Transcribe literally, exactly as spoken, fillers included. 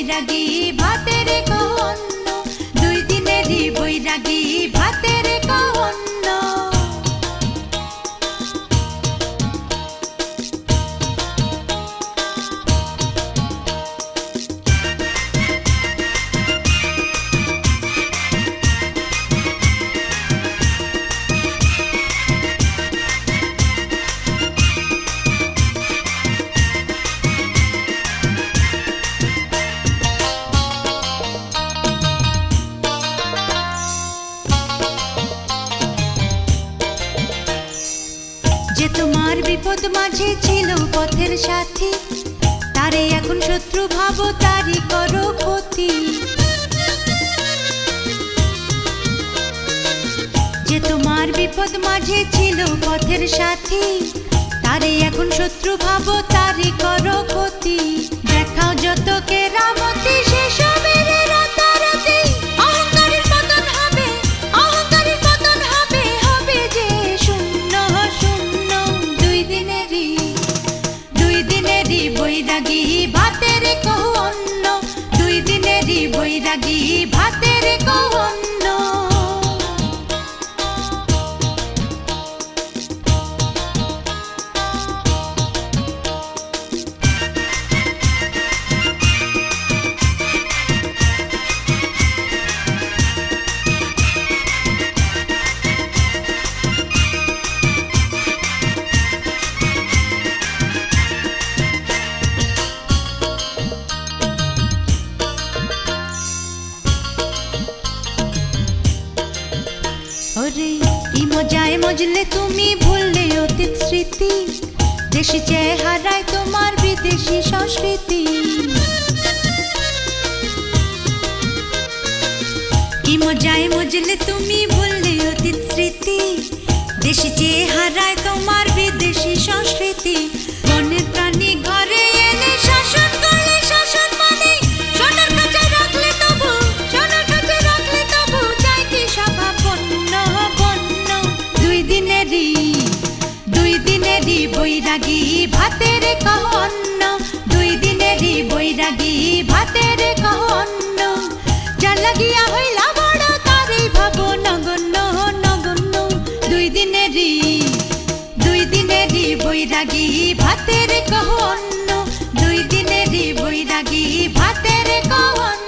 বৈরাগী ভাতের কহন্ন, দুই দিনেরই বৈরাগী ভাতের কহন্ন। যে তোমার বিপদ মাঝে ছিল পথের সাথী, তারে এখন শত্রু ভাবো, তারই করো ক্ষতি। যে তোমার বিপদ মাঝে ছিল পথের সাথী, তারে এখন শত্রু ভাবো, তারই করো ক্ষতি। দেখাও যত কেরামতি সেসবের রাতারাতি, অহংকারের পতন হবে, অহংকারের পতন হবে, হবে যে শূন্য শূন্য। দুই দিনেরই দুই দিনেরই বৈরাগী ভাতের কহন্ন, দুই দিনেরই বৈরাগী ভাতের কহন্ন। ওরে কি মজায় মজলে তুমি ভুললে অতীত স্মৃতি, দেশি চেহারায় তোমার বিদেশি সংস্কৃতি। কি মজায় মজলে তুমি ভুললে অতীত স্মৃতি, দেশি চেহারায় তোমার বিদেশি সংস্কৃতি। বনের প্রাণী ঘরে এনে শাসন করলে শাসন মানে, সোনার খাঁচায় রাখলে তবু, সোনার খাঁচায় রাখলে তবু চাই কি সভা বন্য বন্য। দুই দিনেরই দুই দিনেরই বৈরাগী ভাতের কহন্ন, দুই দিনেরই বৈরাগী ভাতের কহন্ন। যা লাগিয়া হইলা বড় তারই ভাবো নগণ্য নগণ্য। দুই দিনেরই দুই দিনেরই বৈরাগী ভাতের কহন্ন, দুই দিনেরই বৈরাগী ভাতের কহন্ন।